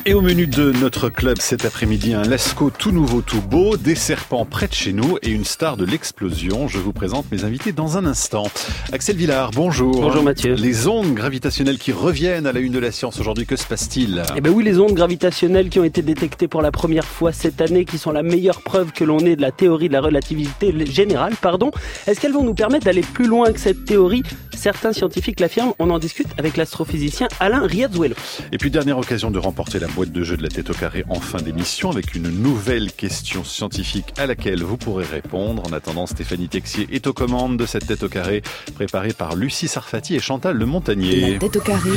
Et au menu de notre club cet après-midi, un Lascaux tout nouveau, tout beau, des serpents près de chez nous et une star de l'explosion. Je vous présente mes invités dans un instant. Axel Villard, bonjour. Bonjour Mathieu. Les ondes gravitationnelles qui reviennent à la une de la science aujourd'hui, que se passe-t-il ? Eh ben oui, les ondes gravitationnelles qui ont été détectées pour la première fois cette année, qui sont la meilleure preuve que l'on ait de la théorie de la relativité générale, Est-ce qu'elles vont nous permettre d'aller plus loin que cette théorie ? Certains scientifiques l'affirment. On en discute avec l'astrophysicien Alain Riazuelo. Et puis dernière occasion de remporter la boîte de jeu de la tête au carré en fin d'émission avec une nouvelle question scientifique à laquelle vous pourrez répondre. En attendant, Stéphanie Texier est aux commandes de cette tête au carré préparée par Lucie Sarfati et Chantal Le Montagnier. La tête au carré,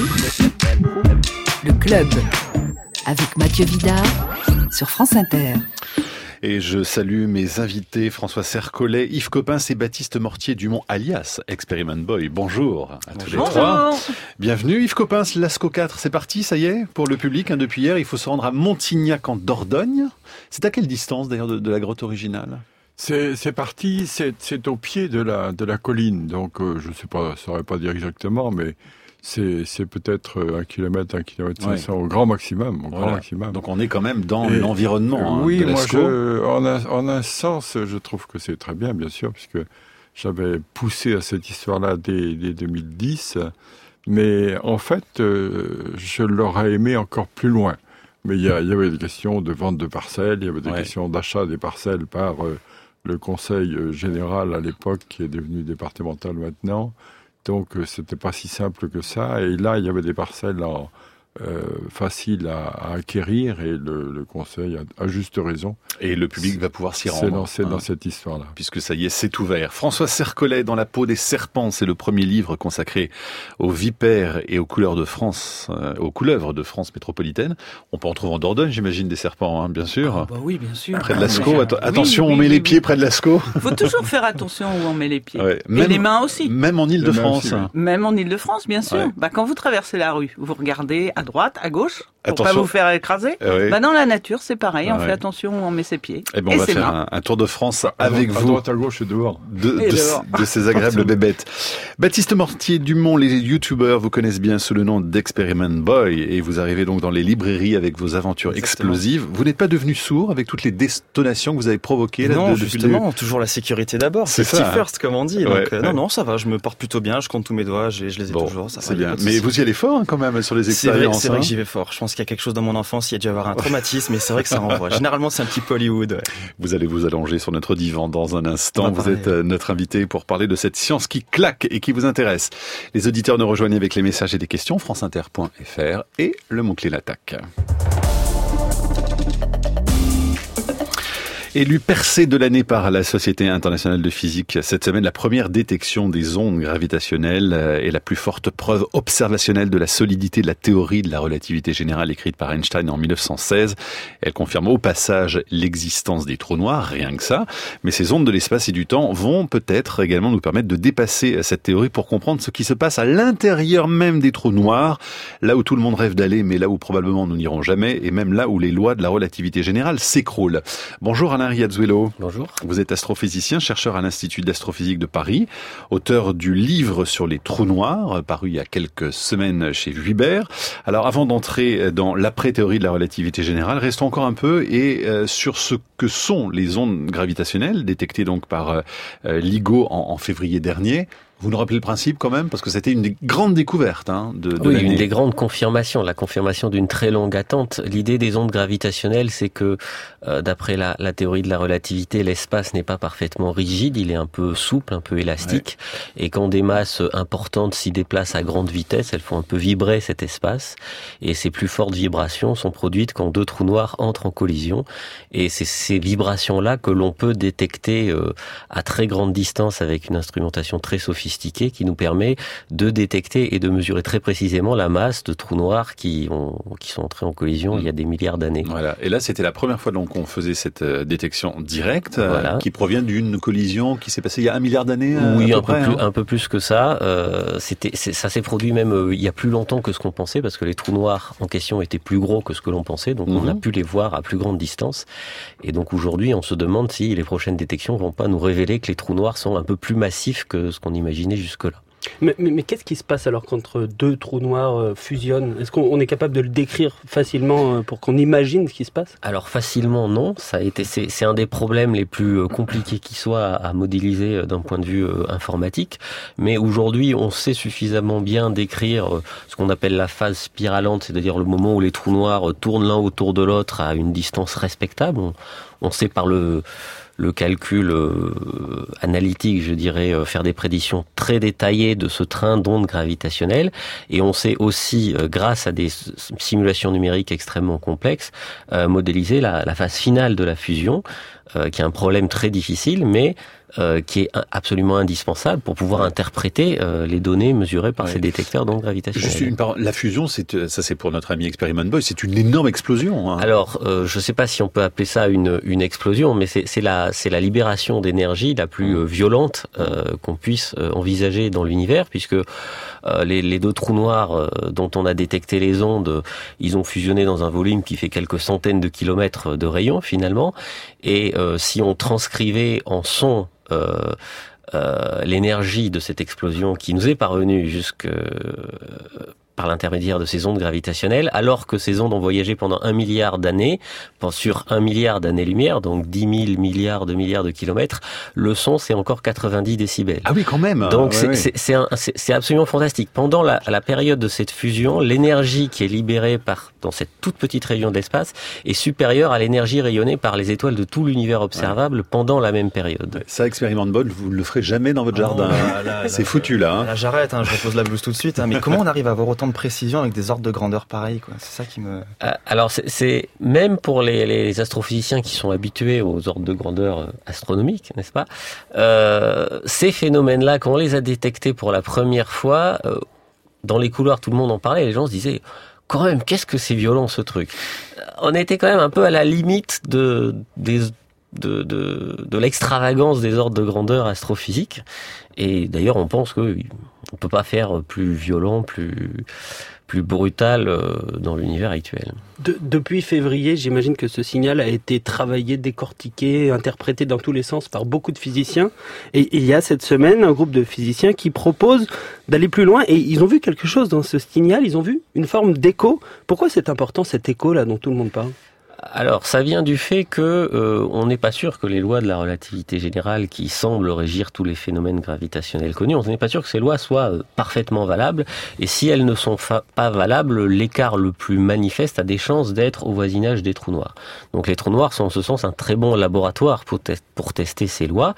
le club, avec Mathieu Vidard sur France Inter. Et je salue mes invités François Sercollet, Yves Coppens et Baptiste Mortier-Dumont, alias Experiment Boy. Bonjour à tous les trois. Bienvenue Yves Coppens, Lascaux 4, c'est parti, ça y est, pour le public. Depuis hier, il faut se rendre à Montignac en Dordogne. C'est à quelle distance d'ailleurs de la grotte originale ? C'est parti, c'est au pied de la colline. Donc je ne sais pas, je saurais pas dire exactement, mais c'est peut-être 1 km, 1 km 500 au grand maximum. Maximum. Donc on est quand même dans l'environnement. Oui, de moi Lascaux. en un sens, je trouve que c'est très bien, bien sûr, puisque j'avais poussé à cette histoire-là dès 2010. Mais en fait, je l'aurais aimé encore plus loin. Mais il y avait des questions de vente de parcelles, il y avait des questions d'achat des parcelles par le conseil général à l'époque, qui est devenu départemental maintenant. Donc, c'était pas si simple que ça. Et là, il y avait des parcelles faciles à acquérir et le conseil a juste raison. Et le public va pouvoir s'y rendre. C'est dans cette histoire-là. Puisque ça y est, c'est ouvert. François Sercollet, Dans la peau des serpents, c'est le premier livre consacré aux vipères et aux couleurs de France, aux couleuvres de France métropolitaine. On peut en trouver en Dordogne, j'imagine, des serpents, hein, bien sûr. Oui, bien sûr. Près de Lascaux. Attention, on met les pieds près de Lascaux. Il faut toujours faire attention où on met les pieds. Ouais. Et les mains aussi. Même en Île-de-France. Même en Île-de-France, bien sûr. Ouais. Quand vous traversez la rue, vous regardez à droite, à gauche, pour Attention. pas vous faire écraser. Dans la nature, c'est pareil. On fait attention où on met ses pieds. Et on va faire un tour de France avec vous. À droite, à gauche et dehors. De ces agréables bébêtes. Baptiste Mortier-Dumont, les youtubeurs vous connaissent bien sous le nom d'Experiment Boy et vous arrivez donc dans les librairies avec vos aventures explosives. Vous n'êtes pas devenu sourd avec toutes les détonations que vous avez provoquées là, Non, justement, toujours la sécurité d'abord. C'est Safety ça, first, comme on dit. Donc, non, ça va, je me porte plutôt bien, je compte tous mes doigts, je les ai toujours. Ça c'est bien. Mais vous y allez fort quand même sur les expériences. C'est vrai que j'y vais fort. Je pense qu'il y a quelque chose dans mon enfance, il y a dû avoir un traumatisme, mais c'est vrai que ça renvoie. Généralement, c'est un petit peu Hollywood. Ouais. Vous allez vous allonger sur notre divan dans un instant. Vous êtes notre invité pour parler de cette science qui claque et qui vous intéresse. Les auditeurs nous rejoignent avec les messages et des questions. franceinter.fr et le mot-clé l'attaque. Élu percé de l'année par la Société internationale de physique, cette semaine, la première détection des ondes gravitationnelles est la plus forte preuve observationnelle de la solidité de la théorie de la relativité générale écrite par Einstein en 1916. Elle confirme au passage l'existence des trous noirs, rien que ça. Mais ces ondes de l'espace et du temps vont peut-être également nous permettre de dépasser cette théorie pour comprendre ce qui se passe à l'intérieur même des trous noirs, là où tout le monde rêve d'aller, mais là où probablement nous n'irons jamais, et même là où les lois de la relativité générale s'écroulent. Bonjour Alain Riazuelo. Bonjour. Vous êtes astrophysicien, chercheur à l'Institut d'astrophysique de Paris, auteur du livre sur les trous noirs, paru il y a quelques semaines chez Vuibert. Alors avant d'entrer dans l'après-théorie de la relativité générale, restons encore un peu sur ce que sont les ondes gravitationnelles, détectées donc par LIGO en février dernier. Vous nous rappelez le principe quand même, parce que c'était une des grandes découvertes de l'année. Une des grandes confirmations, la confirmation d'une très longue attente. L'idée des ondes gravitationnelles, c'est que d'après la théorie de la relativité, l'espace n'est pas parfaitement rigide, il est un peu souple, un peu élastique, et quand des masses importantes s'y déplacent à grande vitesse, elles font un peu vibrer cet espace, et ces plus fortes vibrations sont produites quand deux trous noirs entrent en collision, et c'est ces vibrations-là que l'on peut détecter à très grande distance avec une instrumentation très sophistiquée qui nous permet de détecter et de mesurer très précisément la masse de trous noirs qui sont entrés en collision il y a des milliards d'années. Voilà. Et là, c'était la première fois donc qu'on faisait cette détection directe, qui provient d'une collision qui s'est passée il y a 1 milliard d'années. Oui, un peu plus que ça. Ça s'est produit même il y a plus longtemps que ce qu'on pensait, parce que les trous noirs en question étaient plus gros que ce que l'on pensait, donc on a pu les voir à plus grande distance. Et donc aujourd'hui, on se demande si les prochaines détections vont pas nous révéler que les trous noirs sont un peu plus massifs que ce qu'on imaginait jusque-là. Mais qu'est-ce qui se passe alors quand deux trous noirs fusionnent ? Est-ce qu'on est capable de le décrire facilement pour qu'on imagine ce qui se passe ? Alors facilement non, c'est un des problèmes les plus compliqués qui soit à modéliser d'un point de vue informatique. Mais aujourd'hui, on sait suffisamment bien décrire ce qu'on appelle la phase spiralante, c'est-à-dire le moment où les trous noirs tournent l'un autour de l'autre à une distance respectable. On sait par le calcul analytique, je dirais, faire des prédictions très détaillées de ce train d'ondes gravitationnelles. Et on sait aussi, grâce à des simulations numériques extrêmement complexes, modéliser la phase finale de la fusion, qui est un problème très difficile, mais qui est absolument indispensable pour pouvoir interpréter les données mesurées par ces détecteurs d'ondes gravitationnelles. La fusion, c'est pour notre ami Experiment Boy, c'est une énorme explosion. Alors, je ne sais pas si on peut appeler ça une explosion, mais c'est la libération d'énergie la plus violente qu'on puisse envisager dans l'univers, puisque les deux trous noirs dont on a détecté les ondes, ils ont fusionné dans un volume qui fait quelques centaines de kilomètres de rayon finalement, et si on transcrivait en son l'énergie de cette explosion qui nous est parvenue par l'intermédiaire de ces ondes gravitationnelles, alors que ces ondes ont voyagé pendant 1 milliard d'années, sur 1 milliard d'années-lumière, donc 10 000 milliards de kilomètres, le son, c'est encore 90 décibels. Ah oui, quand même. Donc c'est absolument fantastique. Pendant la période de cette fusion, l'énergie qui est libérée dans cette toute petite région de l'espace est supérieure à l'énergie rayonnée par les étoiles de tout l'univers observable pendant la même période. Ça, Expériment Boy, vous ne le ferez jamais dans votre jardin. C'est foutu, là. Là, j'arrête, je repose la blouse tout de suite. Mais comment on arrive à avoir autant de précision avec des ordres de grandeur pareils, quoi ? C'est ça qui me... Alors, c'est même pour les astrophysiciens qui sont habitués aux ordres de grandeur astronomiques, n'est-ce pas ? Ces phénomènes-là, quand on les a détectés pour la première fois, dans les couloirs, tout le monde en parlait, les gens se disaient... Quand même, qu'est-ce que c'est violent ce truc ? On était quand même un peu à la limite de l'extravagance des ordres de grandeur astrophysiques. Et d'ailleurs, on pense qu'on ne peut pas faire plus violent, plus brutal dans l'univers actuel. Depuis février, j'imagine que ce signal a été travaillé, décortiqué, interprété dans tous les sens par beaucoup de physiciens. Et il y a cette semaine un groupe de physiciens qui propose d'aller plus loin. Et ils ont vu quelque chose dans ce signal, ils ont vu une forme d'écho. Pourquoi c'est important cet écho-là dont tout le monde parle ? Alors, ça vient du fait que on n'est pas sûr que les lois de la relativité générale qui semblent régir tous les phénomènes gravitationnels connus, on n'est pas sûr que ces lois soient parfaitement valables. Et si elles ne sont pas valables, l'écart le plus manifeste a des chances d'être au voisinage des trous noirs. Donc les trous noirs sont en ce sens un très bon laboratoire pour tester ces lois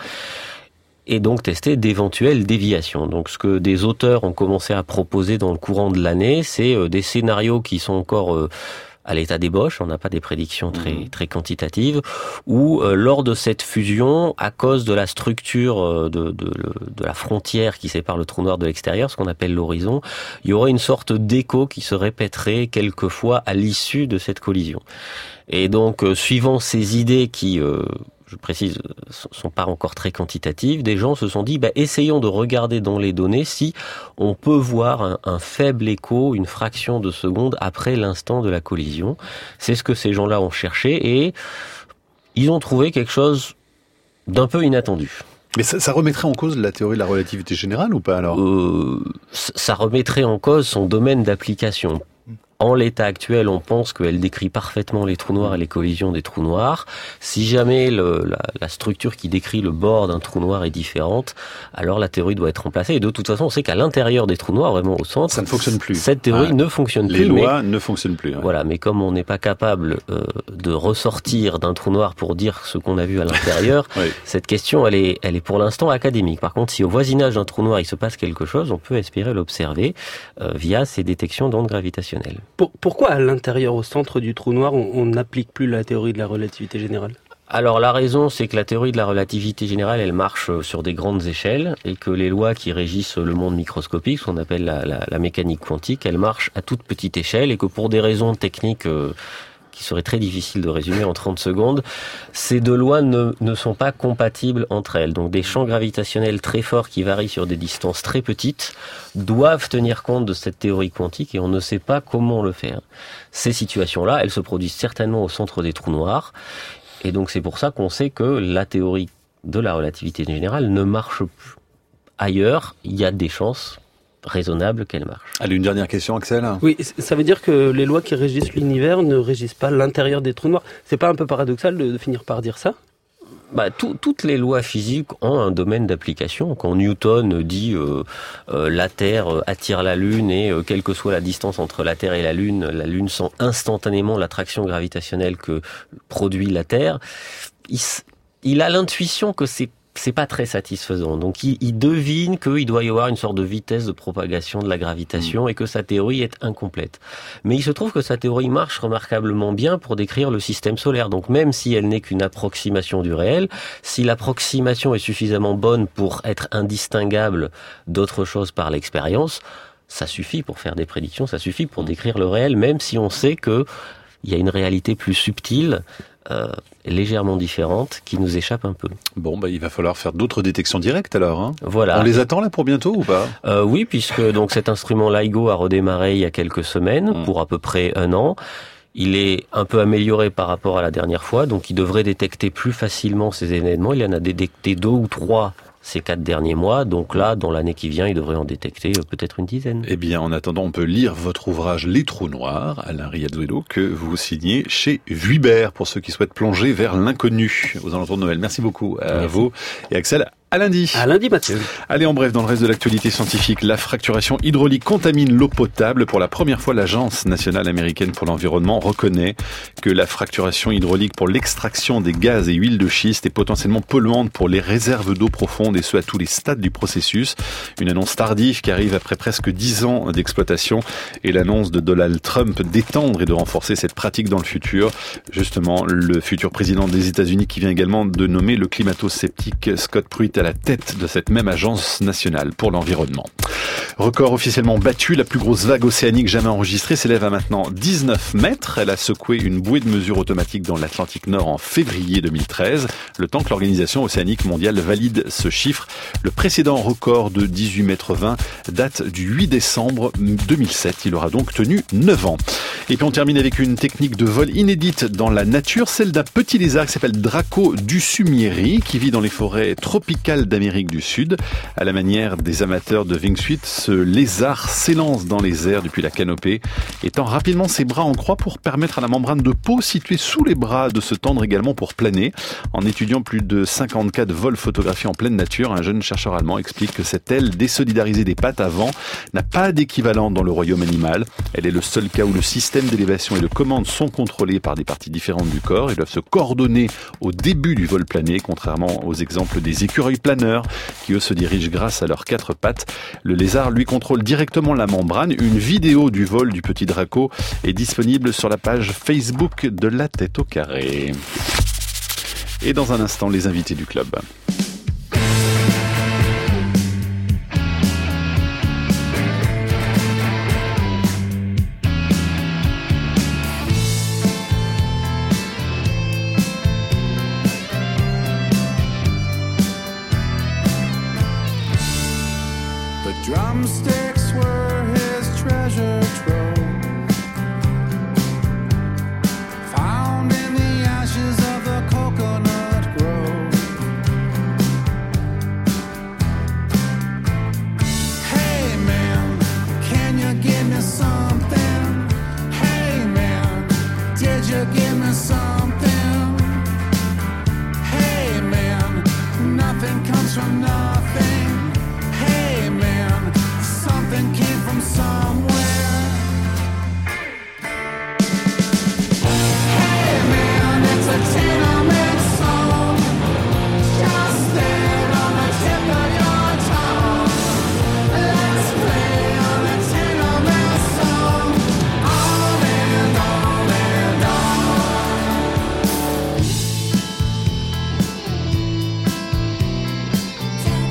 et donc tester d'éventuelles déviations. Donc ce que des auteurs ont commencé à proposer dans le courant de l'année, c'est des scénarios qui sont encore... à l'état d'ébauche, on n'a pas des prédictions très quantitatives, où lors de cette fusion, à cause de la structure de la frontière qui sépare le trou noir de l'extérieur, ce qu'on appelle l'horizon, il y aurait une sorte d'écho qui se répéterait quelquefois à l'issue de cette collision. Et donc, suivant ces idées qui... je précise, sont pas encore très quantitatives, des gens se sont dit, essayons de regarder dans les données si on peut voir un faible écho, une fraction de seconde après l'instant de la collision. C'est ce que ces gens-là ont cherché et ils ont trouvé quelque chose d'un peu inattendu. Mais ça remettrait en cause la théorie de la relativité générale ou pas alors ? Ça remettrait en cause son domaine d'application. En l'état actuel, on pense qu'elle décrit parfaitement les trous noirs et les collisions des trous noirs. Si jamais la structure qui décrit le bord d'un trou noir est différente, alors la théorie doit être remplacée. Et de toute façon, on sait qu'à l'intérieur des trous noirs, vraiment au centre, ça ne fonctionne plus. Cette théorie ne fonctionne plus. Les lois ne fonctionnent plus. Ouais. Voilà, mais comme on n'est pas capable de ressortir d'un trou noir pour dire ce qu'on a vu à l'intérieur, cette question, elle est pour l'instant académique. Par contre, si au voisinage d'un trou noir il se passe quelque chose, on peut espérer l'observer via ces détections d'ondes gravitationnelles. Pourquoi à l'intérieur, au centre du trou noir, on n'applique plus la théorie de la relativité générale ? Alors la raison, c'est que la théorie de la relativité générale, elle marche sur des grandes échelles et que les lois qui régissent le monde microscopique, ce qu'on appelle la mécanique quantique, elles marchent à toute petite échelle et que pour des raisons techniques qui serait très difficile de résumer en 30 secondes, ces deux lois ne sont pas compatibles entre elles. Donc des champs gravitationnels très forts qui varient sur des distances très petites doivent tenir compte de cette théorie quantique et on ne sait pas comment le faire. Ces situations-là, elles se produisent certainement au centre des trous noirs et donc c'est pour ça qu'on sait que la théorie de la relativité générale ne marche plus. ailleurs, il y a des chances raisonnables qu'elle marche. Allez, une dernière question, Axel. Oui, ça veut dire que les lois qui régissent l'univers ne régissent pas l'intérieur des trous noirs. C'est pas un peu paradoxal de finir par dire ça ? Toutes les lois physiques ont un domaine d'application. Quand Newton dit la Terre attire la Lune et quelle que soit la distance entre la Terre et la Lune sent instantanément l'attraction gravitationnelle que produit la Terre, il a l'intuition que c'est pas très satisfaisant. Donc il devine qu'il doit y avoir une sorte de vitesse de propagation de la gravitation et que sa théorie est incomplète. Mais il se trouve que sa théorie marche remarquablement bien pour décrire le système solaire. Donc même si elle n'est qu'une approximation du réel, si l'approximation est suffisamment bonne pour être indistinguable d'autre chose par l'expérience, ça suffit pour faire des prédictions, ça suffit pour décrire le réel, même si on sait que il y a une réalité plus subtile, légèrement différente, qui nous échappe un peu. Bon, il va falloir faire d'autres détections directes alors. Hein. Voilà. On les attend là pour bientôt ou pas ? Oui, puisque donc cet instrument LIGO a redémarré il y a quelques semaines, pour à peu près 1 an. Il est un peu amélioré par rapport à la dernière fois, donc il devrait détecter plus facilement ces événements. Il en a détecté 2 ou 3 ces 4 derniers mois, donc là, dans l'année qui vient, il devrait en détecter peut-être une dizaine. Eh bien, en attendant, on peut lire votre ouvrage Les Trous Noirs, Alain Riazuelo, que vous signez chez Vuibert, pour ceux qui souhaitent plonger vers l'inconnu aux alentours de Noël. Merci beaucoup à vous et Axel. À lundi. À lundi, Mathieu. Allez, en bref, dans le reste de l'actualité scientifique, la fracturation hydraulique contamine l'eau potable. Pour la première fois, l'Agence nationale américaine pour l'environnement reconnaît que la fracturation hydraulique pour l'extraction des gaz et huiles de schiste est potentiellement polluante pour les réserves d'eau profonde, et ce à tous les stades du processus. Une annonce tardive qui arrive après presque 10 ans d'exploitation, et l'annonce de Donald Trump d'étendre et de renforcer cette pratique dans le futur. Justement, le futur président des États-Unis qui vient également de nommer le climato-sceptique Scott Pruitt à la tête de cette même agence nationale pour l'environnement. Record officiellement battu, la plus grosse vague océanique jamais enregistrée s'élève à maintenant 19 mètres. Elle a secoué une bouée de mesure automatique dans l'Atlantique Nord en février 2013, le temps que l'Organisation océanique mondiale valide ce chiffre. Le précédent record de 18,20 mètres date du 8 décembre 2007. Il aura donc tenu 9 ans. Et puis on termine avec une technique de vol inédite dans la nature, celle d'un petit lézard qui s'appelle Draco dusumieri, qui vit dans les forêts tropicales d'Amérique du Sud. À la manière des amateurs de wingsuit, ce lézard s'élance dans les airs depuis la canopée, étend rapidement ses bras en croix pour permettre à la membrane de peau située sous les bras de se tendre également pour planer. En étudiant plus de 50 cas de vol photographiés en pleine nature, un jeune chercheur allemand explique que cette aile désolidarisée des pattes avant n'a pas d'équivalent dans le royaume animal. Elle est le seul cas où le système d'élévation et de commande sont contrôlés par des parties différentes du corps et doivent se coordonner au début du vol plané, contrairement aux exemples des écureuils planeurs qui eux se dirigent grâce à leurs 4 pattes. Le lézard lui contrôle directement la membrane. Une vidéo du vol du petit Draco est disponible sur la page Facebook de La Tête au Carré. Et dans un instant, les invités du club. Drumsticks were his treasure trove, found in the ashes of the coconut grove. Hey man, can you give me something? Hey man, did you give me something? Hey man, nothing comes from nothing. Hey man, something came from somewhere. Hey man, it's a tenement song, just there on the tip of your tongue. Let's play on the tenement song, on and on and on.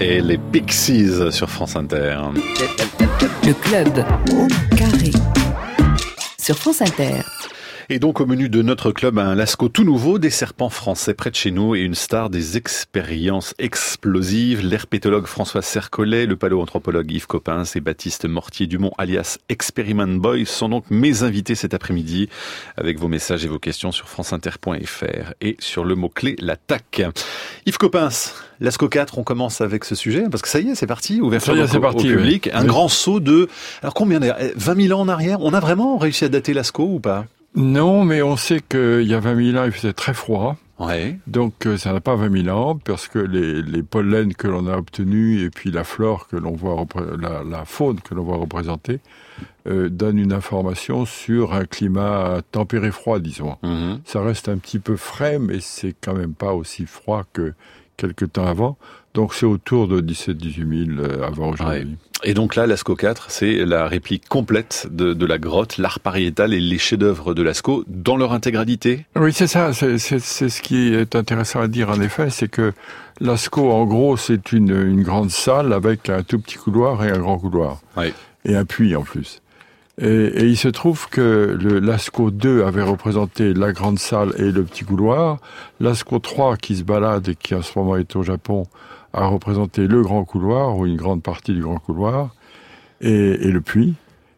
et les Pixies sur France Inter. Le club au carré sur France Inter. Et donc au menu de notre club, un Lascaux tout nouveau, des serpents français près de chez nous et une star des expériences explosives, l'herpétologue François Sercollet, le paléoanthropologue Yves Coppens et Baptiste Mortier-Dumont alias Experiment Boy sont donc mes invités cet après-midi avec vos messages et vos questions sur franceinter.fr et sur le mot-clé l'attaque. Yves Coppens, Lascaux 4, on commence avec ce sujet parce que ça y est, c'est parti, ouverture au public, oui. Un grand saut de... Alors combien d'ailleurs 20 000 ans en arrière, on a vraiment réussi à dater Lascaux ou pas ? Non, mais on sait qu'il y a 20 000 ans, il faisait très froid. Ouais. Donc ça n'a pas 20 000 ans, parce que les pollens que l'on a obtenus et puis la flore que l'on voit, la faune que l'on voit représenter, donnent une information sur un climat tempéré froid, disons. Mm-hmm. Ça reste un petit peu frais, mais c'est quand même pas aussi froid que quelques temps avant. Donc c'est autour de 17-18 000 avant aujourd'hui. Ouais. Et donc là, Lascaux 4, c'est la réplique complète de la grotte, l'art pariétal et les chefs-d'œuvre de Lascaux dans leur intégralité. Oui, c'est ça. C'est ce qui est intéressant à dire en effet, c'est que Lascaux, en gros, c'est une grande salle avec un tout petit couloir et un grand couloir. Oui. Et un puits en plus. Et il se trouve que le Lascaux 2 avait représenté la grande salle et le petit couloir. Lascaux 3, qui se balade et qui en ce moment est au Japon, a représenté le grand couloir, ou une grande partie du grand couloir, et le puits.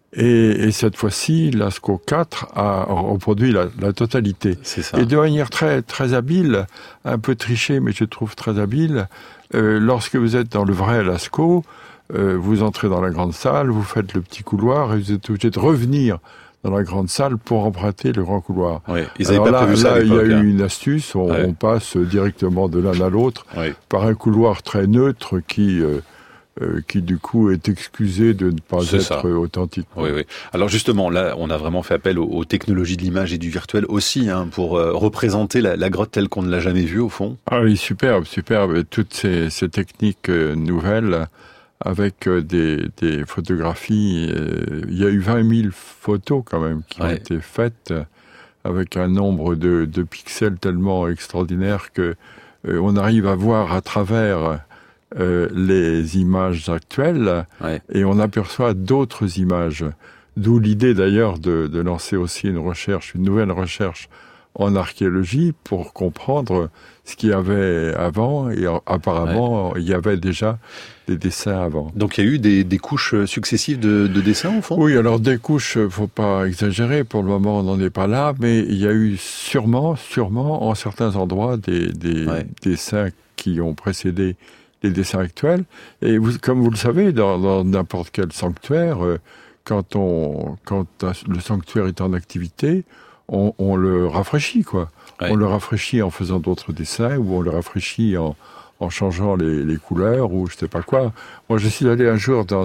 Et cette fois-ci, Lascaux 4 a reproduit la totalité. C'est ça. Et de manière très, très habile, un peu trichée, mais je trouve très habile, lorsque vous êtes dans le vrai Lascaux, vous entrez dans la grande salle, vous faites le petit couloir, et vous êtes obligé de revenir dans la grande salle pour emprunter le grand couloir. Oui, ils avaient pas prévu ça à l'époque. Il y a eu une astuce, on passe directement de l'un à l'autre par un couloir très neutre qui du coup est excusé de ne pas être authentique. Oui, oui. Alors justement, là, on a vraiment fait appel aux technologies de l'image et du virtuel aussi, pour représenter la grotte telle qu'on ne l'a jamais vue au fond. Ah oui, superbe. Toutes ces techniques nouvelles, avec des photographies. Il y a eu 20 000 photos quand même qui ont été faites avec un nombre de pixels tellement extraordinaire que on arrive à voir à travers les images actuelles et on aperçoit d'autres images. D'où l'idée d'ailleurs de lancer aussi une nouvelle recherche en archéologie pour comprendre ce qu'il y avait avant, et apparemment il y avait déjà des dessins avant. Donc il y a eu des couches successives de dessins au fond ? Oui, alors des couches, faut pas exagérer, pour le moment on n'en est pas là, mais il y a eu sûrement en certains endroits des dessins qui ont précédé les dessins actuels. Et comme vous le savez, dans n'importe quel sanctuaire, quand le sanctuaire est en activité, on le rafraîchit, quoi. On le rafraîchit en faisant d'autres dessins, ou on le rafraîchit en changeant les couleurs, ou je sais pas quoi. Moi, je suis allé un jour dans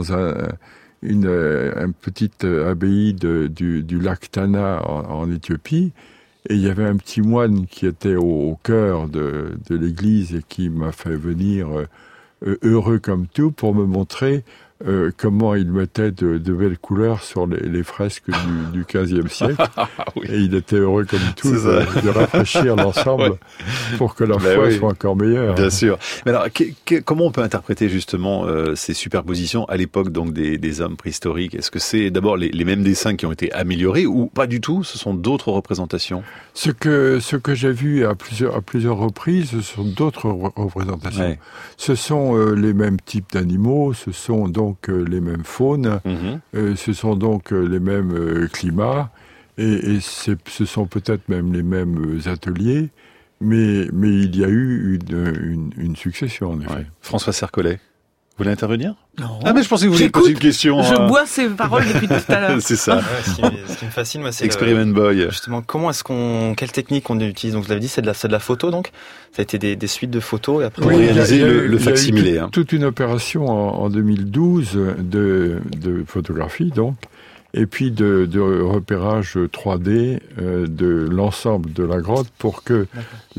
une petite abbaye du lac Tana en Éthiopie, et il y avait un petit moine qui était au cœur de l'église et qui m'a fait venir heureux comme tout pour me montrer comment il mettait de belles couleurs sur les fresques du XVe siècle. Oui. Et il était heureux comme tout de rafraîchir l'ensemble pour que la foi soit encore meilleure. Bien sûr. Mais alors, comment on peut interpréter justement ces superpositions à l'époque donc des hommes préhistoriques ? Est-ce que c'est d'abord les mêmes dessins qui ont été améliorés ou pas du tout ? Ce sont d'autres représentations ? Ce que j'ai vu à plusieurs reprises, ce sont d'autres représentations. Ouais. Ce sont les mêmes types d'animaux, ce sont donc les mêmes faunes, ce sont donc les mêmes climats, et ce sont peut-être même les mêmes ateliers, mais il y a eu une succession, en effet. Ouais. François Sercollet, vous voulez intervenir ? Non. Ah mais je pensais que vous vouliez poser une question. Je bois ces paroles depuis tout à l'heure. C'est ça. Ouais, ce qui me fascine, moi, c'est Experiment Boy. Justement, quelle technique on utilise ? Donc vous l'avez dit, c'est de la photo, donc ça a été des suites de photos et après pour réaliser le facsimilé. Il y a eu toute une opération en 2012 de photographie, donc, et puis de repérage 3D de l'ensemble de la grotte pour que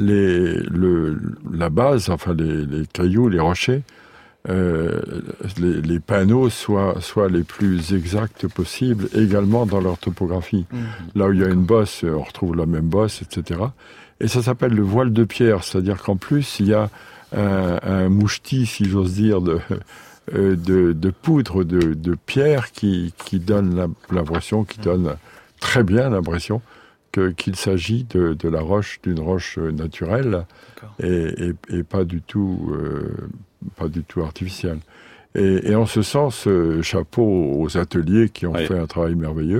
la base, enfin les cailloux, les rochers, les panneaux soient les plus exacts possibles, également dans leur topographie. Là où il y a une bosse, on retrouve la même bosse, etc. Et ça s'appelle le voile de pierre, c'est-à-dire qu'en plus, il y a un mouchetis, si j'ose dire, de poudre de pierre qui donne l'impression, qui donne très bien l'impression qu'il s'agit de la roche, d'une roche naturelle et pas du tout artificielle. Et en ce sens, chapeau aux ateliers qui ont fait un travail merveilleux,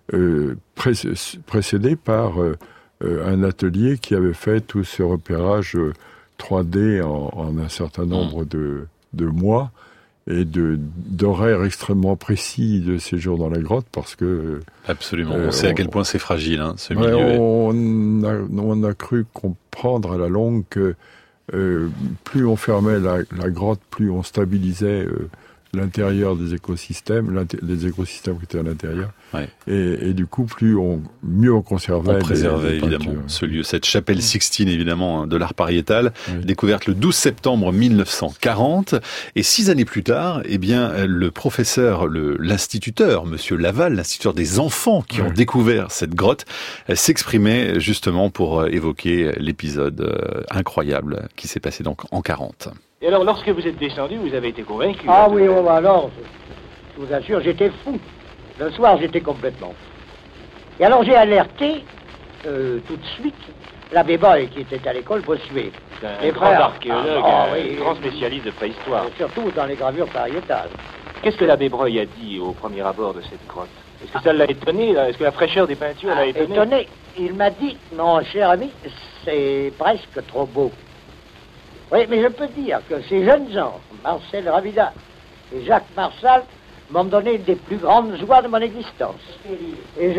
précédé par un atelier qui avait fait tout ce repérage 3D en un certain nombre de mois et d'horaires extrêmement précis de séjour dans la grotte, parce que... Absolument, on sait à quel point c'est fragile, ce milieu. On a cru comprendre à la longue que plus on fermait la grotte, plus on stabilisait l'intérieur des écosystèmes, les écosystèmes qui étaient à l'intérieur. Ouais. Et du coup, mieux on conservait. On préservait évidemment ce lieu, cette chapelle Sixtine évidemment de l'art pariétal, découverte le 12 septembre 1940. Et 6 années plus tard, eh bien, le professeur, l'instituteur, Monsieur Laval, l'instituteur des enfants qui ont découvert cette grotte, s'exprimait justement pour évoquer l'épisode incroyable qui s'est passé donc en 40. Et alors, lorsque vous êtes descendu, vous avez été convaincu? Ah oui, alors, je vous assure, j'étais fou. Le soir, j'étais complètement fou. Et alors, j'ai alerté, tout de suite, l'abbé Breuil, qui était à l'école, pour suivre. C'est un grand archéologue, un grand spécialiste de préhistoire. Surtout dans les gravures pariétales. Qu'est-ce que l'abbé Breuil a dit au premier abord de cette grotte? Est-ce que ça l'a étonné? Est-ce que la fraîcheur des peintures l'a étonné? Étonné. Il m'a dit, mon cher ami, c'est presque trop beau. Oui, mais je peux dire que ces jeunes gens, Marcel Ravida et Jacques Marsal, m'ont donné une des plus grandes joies de mon existence. Et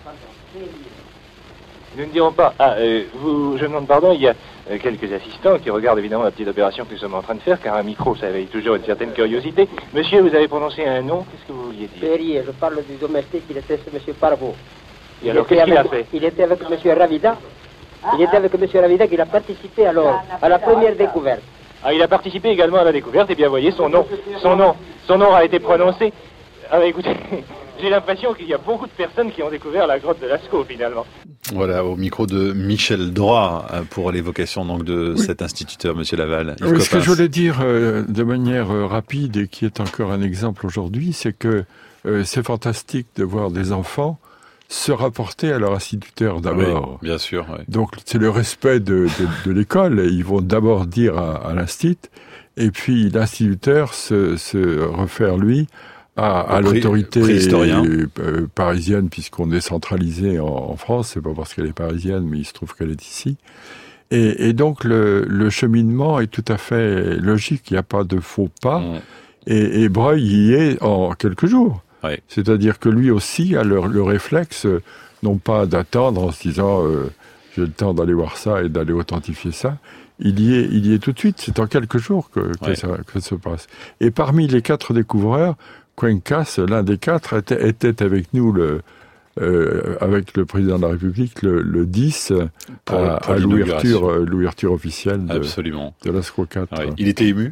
Nous ne dirons pas... je demande pardon, il y a quelques assistants qui regardent évidemment la petite opération que nous sommes en train de faire, car un micro, ça éveille toujours une certaine curiosité. Monsieur, vous avez prononcé un nom, qu'est-ce que vous vouliez dire? Perrier, je parle du domestique, il était ce monsieur Parvot. Et alors, qu'est-ce qu'il a fait? Il était avec monsieur Ravida. Il était avec M. Ravida qui a participé alors à la première découverte. Ah, il a participé également à la découverte, et bien voyez, son nom a été prononcé. Ah, écoutez, j'ai l'impression qu'il y a beaucoup de personnes qui ont découvert la grotte de Lascaux, finalement. Voilà, au micro de Michel Droit, pour l'évocation donc de cet instituteur, M. Laval. Oui, ce que je voulais dire de manière rapide, et qui est encore un exemple aujourd'hui, c'est que c'est fantastique de voir des enfants se rapporter à leur instituteur d'abord. Oui, bien sûr. Oui. Donc c'est le respect de l'école. Ils vont d'abord dire à l'instit, et puis l'instituteur se réfère lui à l'autorité parisienne, puisqu'on est centralisé en France. C'est pas parce qu'elle est parisienne, mais il se trouve qu'elle est ici. Et donc le cheminement est tout à fait logique. Il n'y a pas de faux pas. Et Breuil y est en quelques jours. Oui. C'est-à-dire que lui aussi a le réflexe, non pas d'attendre en se disant j'ai le temps d'aller voir ça et d'aller authentifier ça. Il y est tout de suite. C'est en quelques jours que ça se passe. Et parmi les 4 découvreurs, Cuencas, l'un des 4, était avec nous avec le président de la République le 10 à l'ouverture officielle de Lascaux 4. Oui. Il était ému?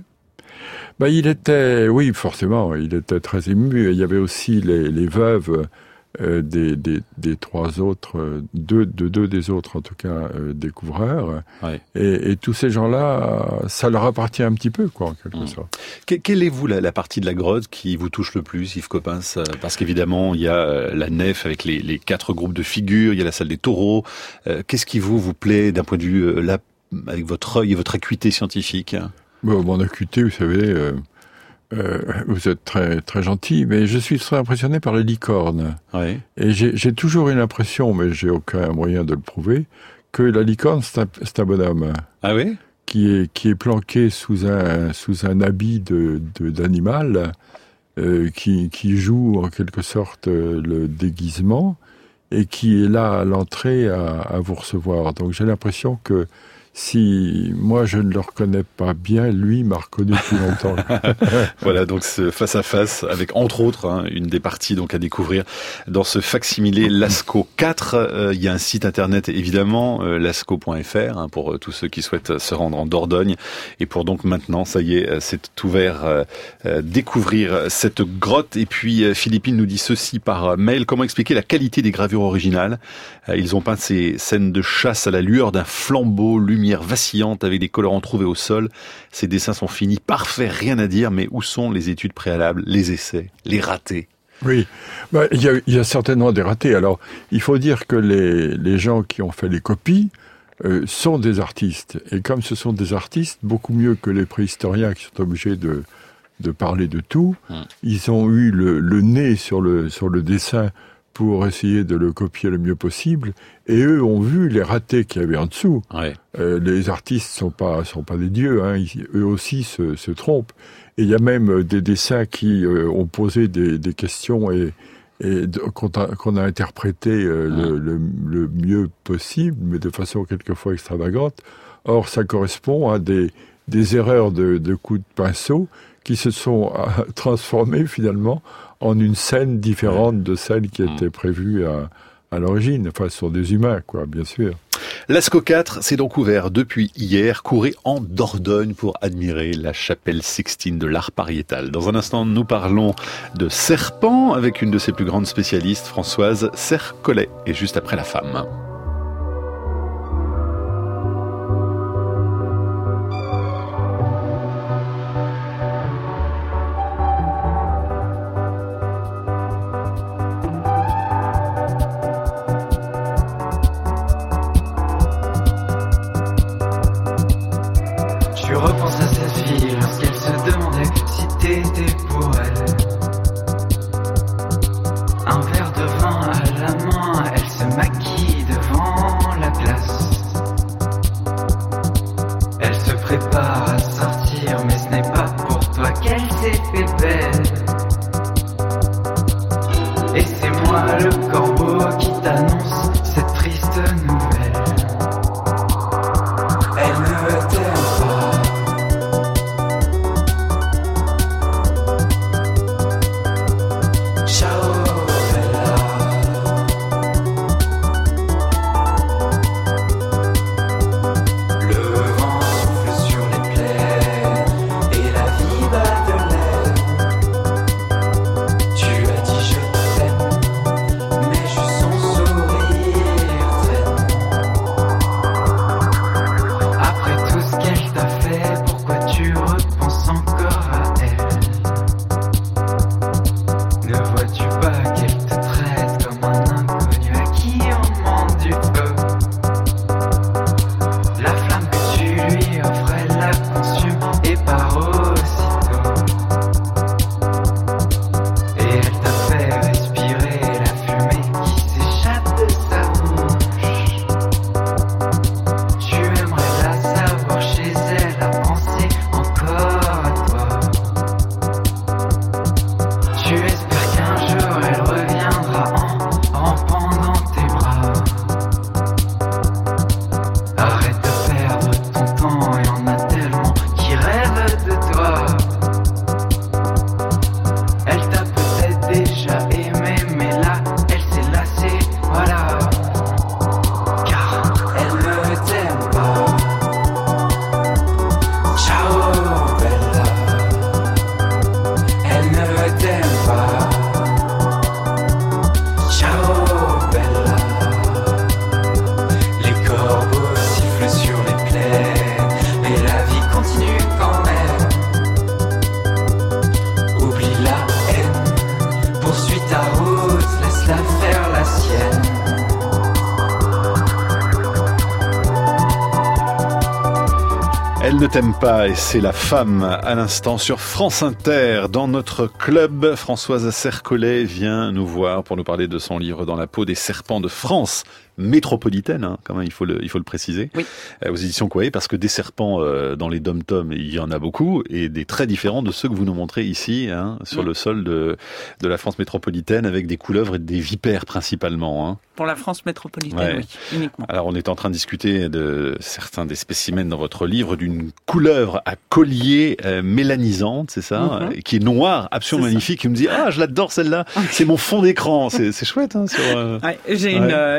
Oui, forcément, il était très ému. Il y avait aussi les veuves des 3 autres, deux des autres en tout cas, découvreurs. Ouais. Et tous ces gens-là, ça leur appartient un petit peu, quoi, en quelque sorte. Quelle est, vous, la partie de la grotte qui vous touche le plus, Yves Coppens? Parce qu'évidemment, il y a la nef avec les 4 groupes de figures, il y a la salle des taureaux. Qu'est-ce qui vous plaît d'un point de vue, là, avec votre œil et votre acuité scientifique? Mon acuité, vous savez, vous êtes très, très gentil, mais je suis très impressionné par les licornes. Oui. Et j'ai toujours eu l'impression, mais j'ai aucun moyen de le prouver, que la licorne, c'est un bonhomme. Ah oui? Qui est planqué sous un habit d'animal, qui joue en quelque sorte le déguisement, et qui est là à l'entrée à vous recevoir. Donc j'ai l'impression que si moi je ne le reconnais pas bien, lui m'a reconnu depuis longtemps. Voilà, donc ce face à face avec entre autres une des parties donc à découvrir dans ce facsimilé Lascaux 4. Il y a un site internet évidemment, lascaux.fr, pour tous ceux qui souhaitent se rendre en Dordogne, et pour donc maintenant, ça y est, c'est ouvert, découvrir cette grotte. Et puis Philippine nous dit ceci par mail: comment expliquer la qualité des gravures originales? Ils ont peint ces scènes de chasse à la lueur d'un flambeau lumineux lumière vacillante avec des colorants trouvés au sol. Ces dessins sont finis, parfaits, rien à dire, mais où sont les études préalables, les essais, les ratés? Oui, il y a certainement des ratés. Alors, il faut dire que les gens qui ont fait les copies sont des artistes. Et comme ce sont des artistes, beaucoup mieux que les préhistoriens qui sont obligés de parler de tout, ils ont eu le nez sur le dessin pour essayer de le copier le mieux possible, et eux ont vu les ratés qu'il y avait en dessous. Ouais. Les artistes sont pas des dieux, hein, eux aussi se trompent. Et il y a même des dessins qui ont posé des questions qu'on a interprété le mieux possible, mais de façon quelquefois extravagante. Or, ça correspond à des erreurs de coups de pinceau qui se sont transformées finalement en une scène différente de celle qui était prévue à l'origine. Enfin, ce sont des humains, quoi, bien sûr. Lascaux 4, c'est donc ouvert depuis hier. Courez en Dordogne pour admirer la chapelle Sixtine de l'art pariétal. Dans un instant, nous parlons de serpents avec une de ses plus grandes spécialistes, Françoise Serre-Collet. Et juste après, la femme. Elle ne t'aime pas et c'est la femme à l'instant sur France Inter. Dans notre club, Françoise Serre-Collet vient nous voir pour nous parler de son livre Dans la peau des serpents de France métropolitaine, hein, quand même, il faut le préciser. Oui. Aux éditions Coé, parce que des serpents dans les dom-toms, il y en a beaucoup, et des très différents de ceux que vous nous montrez ici, hein, sur le sol de la France métropolitaine, avec des couleuvres et des vipères principalement. Hein. Pour la France métropolitaine, oui, uniquement. Alors on est en train de discuter de certains des spécimens dans votre livre, d'une couleuvre à collier mélanisante, c'est ça, qui est noire, absolument magnifique. Il me dit, ah, je l'adore celle-là, c'est mon fond d'écran, c'est chouette. Hein, sur, j'ai une grosse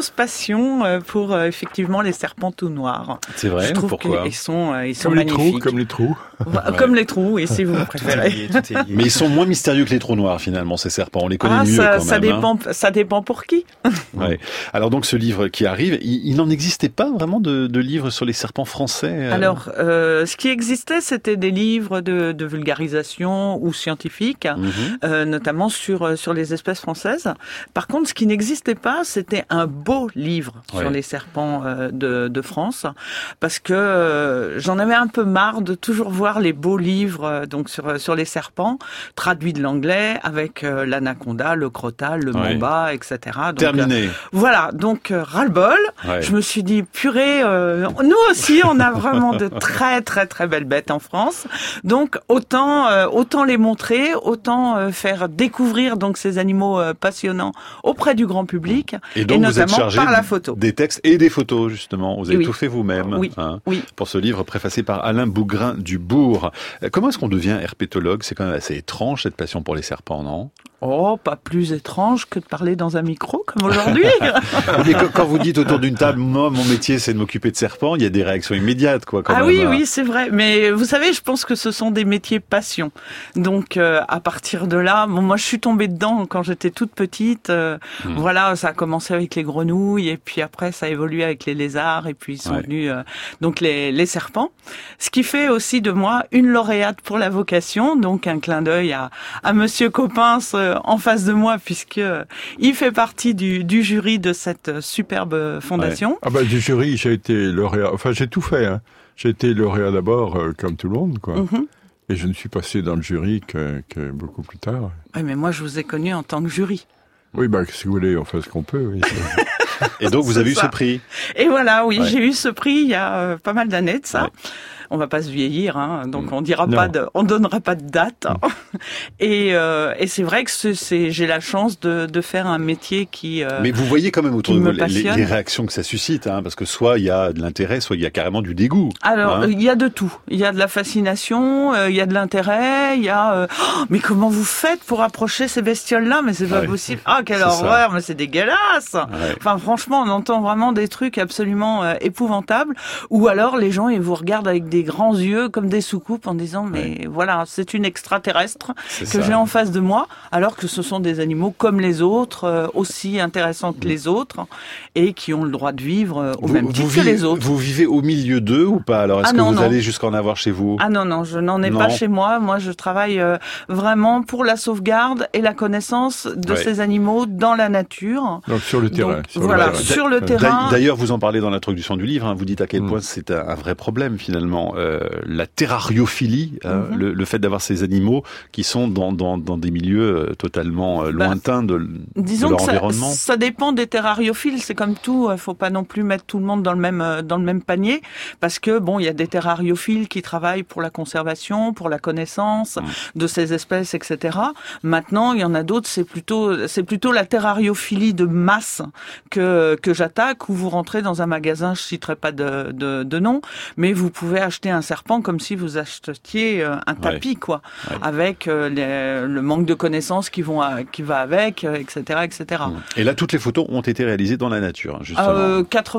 grosse passion pour effectivement les serpents tout noirs. C'est vrai, je trouve pourquoi? qu'ils sont Comme les magnifiques. trous, comme les trous. Comme les trous, et si vous préférez. Mais ils sont moins mystérieux que les trous noirs finalement, ces serpents. On les connaît mieux quand même. Ça dépend pour qui. Ouais. Alors donc ce livre qui arrive, il n'en existait pas vraiment de livres sur les serpents français. Alors, ce qui existait, c'était des livres de vulgarisation ou scientifiques, notamment sur les espèces françaises. Par contre, ce qui n'existait pas, c'était un beau livre sur les serpents de France, parce que j'en avais un peu marre de toujours voir les beaux livres donc sur les serpents, traduits de l'anglais, avec l'anaconda, le crotale, le mamba, etc. Donc, terminé. Voilà, donc ras-le-bol. Ouais. Je me suis dit, purée, nous aussi, on a vraiment de très très très belles bêtes en France. Donc autant les montrer, autant faire découvrir donc ces animaux passionnants auprès du grand public, et donc notamment vous êtes chargé par la photo. Des textes et des photos justement. Vous avez tout fait vous-même. Oui. Pour ce livre préfacé par Alain Bougrain-Dubourg. Comment est-ce qu'on devient herpétologue? C'est quand même assez étrange cette passion pour les serpents, non? Oh, pas plus étrange que de parler dans un micro comme aujourd'hui. Mais quand vous dites autour d'une table, moi, mon métier, c'est de m'occuper de serpents, il y a des réactions immédiates, quoi. Quand même. Oui, c'est vrai. Mais vous savez, je pense que ce sont des métiers passion. Donc, à partir de là, moi, je suis tombée dedans quand j'étais toute petite. Voilà, ça a commencé avec les grenouilles, et puis après, ça a évolué avec les lézards, et puis ils sont venus donc les serpents. Ce qui fait aussi de moi une lauréate pour la vocation. Donc, un clin d'œil à Monsieur Coppens en face de moi, puisque il fait partie du jury de cette superbe fondation. Du jury, j'ai été lauréat. Enfin, j'ai tout fait. Hein. J'ai été lauréat d'abord, comme tout le monde, quoi. Et je ne suis passé dans le jury que beaucoup plus tard. Oui, mais moi, je vous ai connu en tant que jury. Oui, si vous voulez, on fait ce qu'on peut. Oui. Et donc, vous avez eu ce prix. Et voilà, j'ai eu ce prix il y a pas mal d'années de ça. Ouais. On va pas se vieillir, hein, donc on donnera pas de date. Et c'est vrai que j'ai la chance de faire un métier qui. Mais vous voyez quand même autour de vous les réactions que ça suscite, hein, parce que soit il y a de l'intérêt, soit il y a carrément du dégoût. Alors il y a de tout. Il y a de la fascination, il y a de l'intérêt, il y a. Mais comment vous faites pour approcher ces bestioles-là? Mais c'est pas possible. Ah, quelle horreur! Mais c'est dégueulasse. Enfin, franchement, on entend vraiment des trucs absolument épouvantables. Ou alors les gens ils vous regardent avec des grands yeux comme des soucoupes en disant mais voilà, c'est une extraterrestre que j'ai en face de moi, alors que ce sont des animaux comme les autres, aussi intéressants que les autres, et qui ont le droit de vivre au même titre que les autres. Vous vivez au milieu d'eux ou pas? Alors est-ce que vous allez jusqu'à en avoir chez vous? Ah non, je n'en ai pas chez moi. Moi, je travaille vraiment pour la sauvegarde et la connaissance de ces animaux dans la nature. Donc sur le terrain. Sur le terrain. D'ailleurs, vous en parlez dans l'introduction du livre, hein, vous dites à quel point c'est un vrai problème finalement. La terrariophilie, le fait d'avoir ces animaux qui sont dans des milieux totalement lointains de leur environnement. Ça dépend des terrariophiles, c'est comme tout, faut pas non plus mettre tout le monde dans le même panier, parce que il y a des terrariophiles qui travaillent pour la conservation, pour la connaissance de ces espèces, etc. Maintenant, il y en a d'autres, c'est plutôt la terrariophilie de masse que j'attaque, où vous rentrez dans un magasin, je citerai pas de nom, mais vous pouvez acheter un serpent comme si vous achetiez un tapis, avec le manque de connaissances qui va avec, etc., etc. Et là, toutes les photos ont été réalisées dans la nature, justement.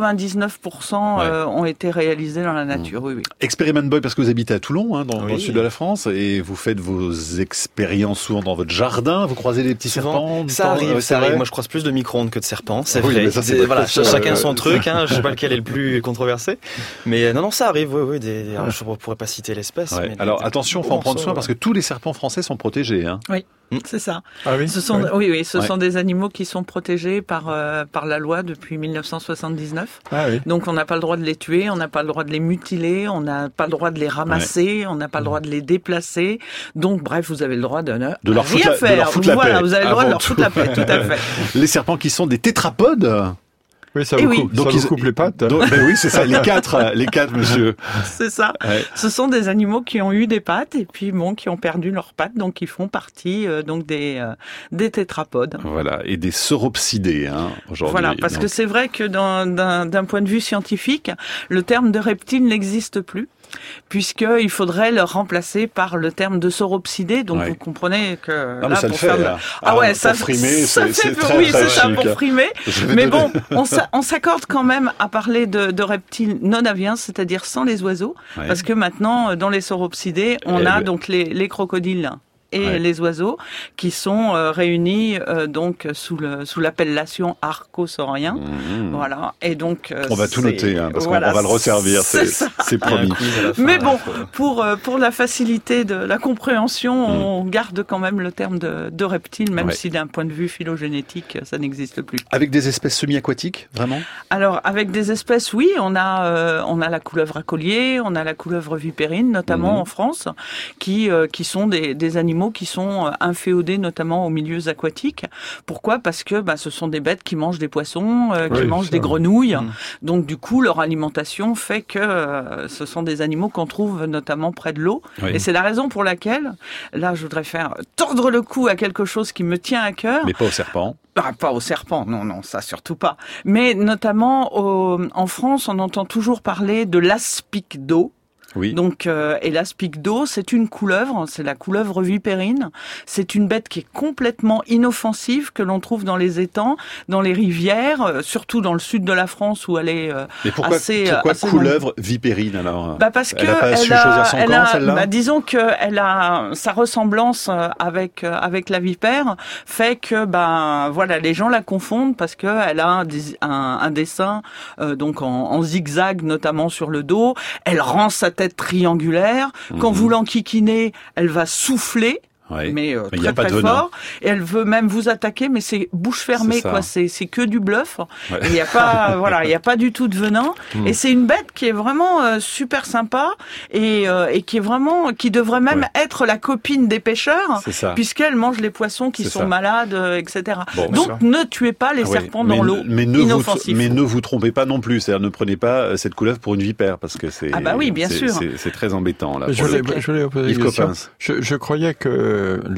99% ont été réalisées dans la nature, oui. Experiment Boy, parce que vous habitez à Toulon, hein, dans le sud de la France, et vous faites vos expériences souvent dans votre jardin, vous croisez des petits serpents. Ça arrive. Moi, je croise plus de micro-ondes que de serpents, c'est vrai. Chacun son truc, hein, je sais pas lequel est le plus controversé. Mais non, ça arrive, oui. Je ne pourrais pas citer l'espèce. Mais alors attention, il faut en prendre soin parce que tous les serpents français sont protégés. Hein. Oui, c'est ça. Ah oui. Ce sont des animaux qui sont protégés par la loi depuis 1979. Ah oui. Donc on n'a pas le droit de les tuer, on n'a pas le droit de les mutiler, on n'a pas le droit de les ramasser, on n'a pas le droit de les déplacer. Donc bref, vous avez le droit de leur rien faire. Voilà, vous avez le droit de leur foutre la paix, tout à fait. Les serpents qui sont des tétrapodes. Oui, ça vous coupe les pattes. Oui, c'est ça, les quatre, monsieur. C'est ça. Ouais. Ce sont des animaux qui ont eu des pattes et puis qui ont perdu leurs pattes, donc ils font partie des tétrapodes. Voilà, et des sauropsidés, aujourd'hui. Voilà, parce que c'est vrai que d'un point de vue scientifique, le terme de reptile n'existe plus. puisqu'il faudrait le remplacer par le terme de sauropsidé. Donc vous comprenez que non, là, ça pour le fait, faire... Ah ouais, ça pour frimer, c'est très, oui, très c'est ça chic. pour frimer. Mais bon, on s'accorde quand même à parler de reptiles non aviens, c'est-à-dire sans les oiseaux, parce que maintenant, dans les sauropsidés, on a donc les crocodiles et les oiseaux qui sont réunis donc sous l'appellation archosaurien. Voilà. Et donc on va tout noter parce qu'on va le resservir, c'est promis. Mais bon, pour la facilité de la compréhension, on garde quand même le terme de reptile, même si d'un point de vue phylogénétique, ça n'existe plus. Avec des espèces semi-aquatiques, vraiment? Alors avec des espèces, oui, on a la couleuvre à collier, on a la couleuvre vipérine, notamment en France, qui sont des animaux qui sont inféodés notamment aux milieux aquatiques. Pourquoi ? Parce que ce sont des bêtes qui mangent des poissons, qui mangent des grenouilles. Donc du coup, leur alimentation fait que ce sont des animaux qu'on trouve notamment près de l'eau. Et c'est la raison pour laquelle, là, je voudrais faire tordre le cou à quelque chose qui me tient à cœur. Mais pas au serpent. Pas au serpent, non, ça surtout pas. Mais notamment en France, on entend toujours parler de l'aspic d'eau. Oui. Donc, et l'aspic d'eau, c'est une couleuvre, c'est la couleuvre vipérine. C'est une bête qui est complètement inoffensive, que l'on trouve dans les étangs, dans les rivières, surtout dans le sud de la France où elle est Mais pourquoi couleuvre vipérine alors? Parce que elle a pas su choisir son camp, celle-là. Disons que elle a sa ressemblance avec la vipère fait que voilà, les gens la confondent parce que elle a un dessin donc en zigzag notamment sur le dos. Elle rend sa tête triangulaire. Quand vous l'enquiquinez, elle va souffler. Mais très très fort, et elle veut même vous attaquer, mais c'est bouche fermée, quoi. C'est que du bluff. Il n'y a pas il y a pas du tout de venin. Et c'est une bête qui est vraiment super sympa et qui est vraiment qui devrait même être la copine des pêcheurs, puisqu'elle mange les poissons qui sont malades, etc. Donc ne tuez pas les serpents dans l'eau. Mais ne vous trompez pas non plus. C'est-à-dire ne prenez pas cette couleuvre pour une vipère parce que c'est bien sûr. C'est très embêtant là. Je voulais poser une question. Je croyais que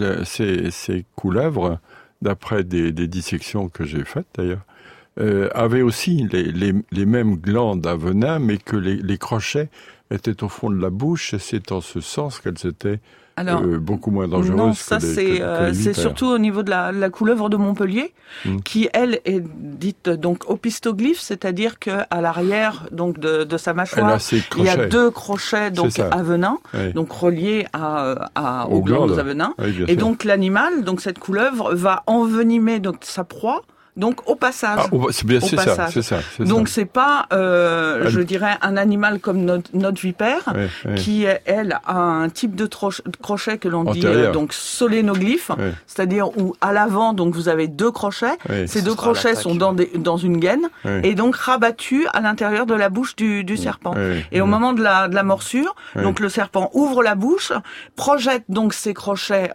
ces couleuvres, d'après des dissections que j'ai faites d'ailleurs, avaient aussi les mêmes glandes à venin, mais que les crochets étaient au fond de la bouche, et c'est en ce sens qu'elles étaient beaucoup moins dangereuses. Non, ça c'est surtout au niveau de la couleuvre de Montpellier, qui elle est dite donc opistoglyphe, c'est-à-dire que à l'arrière donc de sa mâchoire, il y a 2 crochets donc à venin, donc reliés aux glandes à venin, et donc l'animal, donc cette couleuvre va envenimer donc sa proie. Donc au passage. C'est ça. Donc c'est pas, je dirais, un animal comme notre vipère, qui elle a un type de crochet que l'on dit donc solénoglyphe, c'est-à-dire où à l'avant donc vous avez 2 crochets. Ces 2 crochets sont dans une gaine et donc rabattus à l'intérieur de la bouche du serpent. Et au moment de la morsure, donc le serpent ouvre la bouche, projette donc ses crochets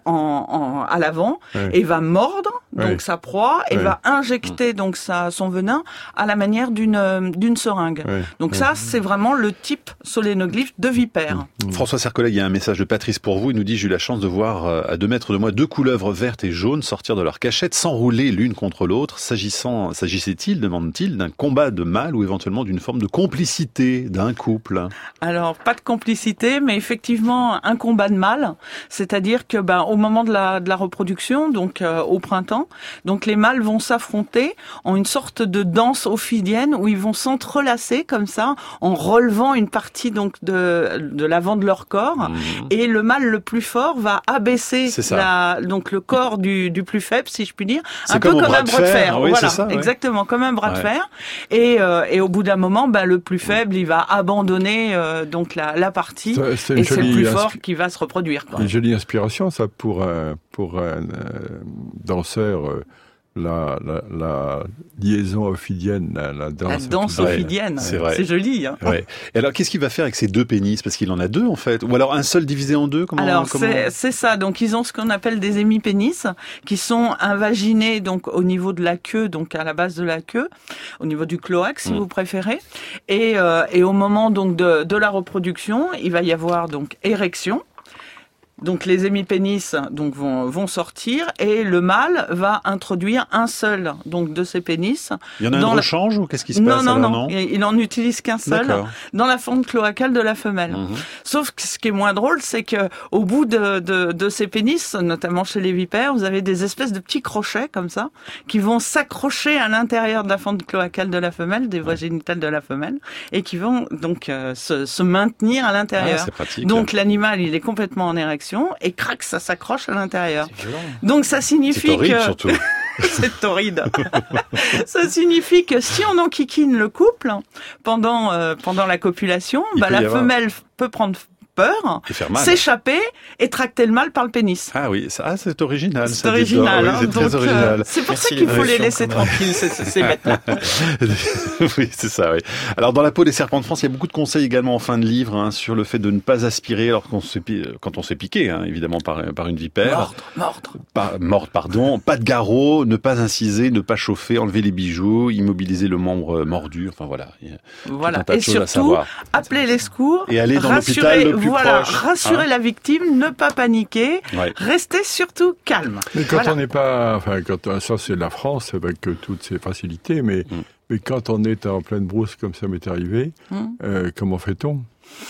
à l'avant et va mordre donc sa proie et va injecter donc son venin à la manière d'une seringue. Donc ça, c'est vraiment le type solénoglyphe de vipère. François Sercollet, il y a un message de Patrice pour vous. Il nous dit: j'ai eu la chance de voir à 2 mètres de moi 2 couleuvres vertes et jaunes sortir de leur cachette, s'enrouler l'une contre l'autre. S'agissait-il, demande-t-il, d'un combat de mâles ou éventuellement d'une forme de complicité d'un couple? Alors, pas de complicité, mais effectivement un combat de mâles. C'est-à-dire que au moment de la reproduction, donc au printemps, donc les mâles vont s'affronter en une sorte de danse ophidienne où ils vont s'entrelacer comme ça en relevant une partie donc de l'avant de leur corps et le mâle le plus fort va abaisser donc le corps du plus faible, si je puis dire, un peu comme un bras de fer. Exactement, comme un bras de fer. Et au bout d'un moment, le plus faible, il va abandonner donc la partie et c'est le plus fort qui va se reproduire. Une jolie inspiration, ça, pour un danseur. La liaison ophidienne, la danse ophidienne, c'est joli. Hein. Et alors, qu'est-ce qu'il va faire avec ces 2 pénis? Parce qu'il en a 2 en fait, ou alors un seul divisé en 2. C'est ça. Donc ils ont ce qu'on appelle des hémipénis, qui sont invaginés donc au niveau de la queue, donc à la base de la queue, au niveau du cloaque si vous préférez. Et au moment donc de la reproduction, il va y avoir donc érection. Donc les hémipénis donc vont sortir et le mâle va introduire un seul donc de ces pénis. Il y en a un rechange ou qu'est-ce qui se passe? Non. Il en utilise qu'un seul. D'accord. Dans la fente cloacale de la femelle. Sauf que ce qui est moins drôle, c'est que au bout de ces pénis, notamment chez les vipères, vous avez des espèces de petits crochets comme ça qui vont s'accrocher à l'intérieur de la fente cloacale de la femelle, des voies génitales de la femelle, et qui vont donc se maintenir à l'intérieur. Ah, c'est pratique. Donc l'animal, il est complètement en érection et crac, ça s'accroche à l'intérieur. Donc ça signifie c'est horrible, que surtout. c'est torride. Ça signifie que si on enquiquine le couple pendant la copulation, la femelle peut prendre peur, s'échapper et tracter le mâle par le pénis. Ah oui, c'est original. C'est original. Oui, c'est très original. C'est pour ça qu'il faut les laisser tranquilles, ces bêtes-là. Oui, c'est ça, oui. Alors, dans La peau des serpents de France, il y a beaucoup de conseils également en fin de livre sur le fait de ne pas aspirer quand on s'est piqué, évidemment, par une vipère. Mordre, pardon. Pas de garrot, ne pas inciser, ne pas chauffer, enlever les bijoux, immobiliser le membre mordu. Enfin, voilà. Voilà. Et surtout, appeler les secours. Et aller dans l'hôpital le plus proche. Rassurer la victime, ne pas paniquer, rester surtout calme. Mais quand on n'est pas, ça c'est la France avec toutes ses facilités, mais quand on est en pleine brousse comme ça m'est arrivé, comment fait-on?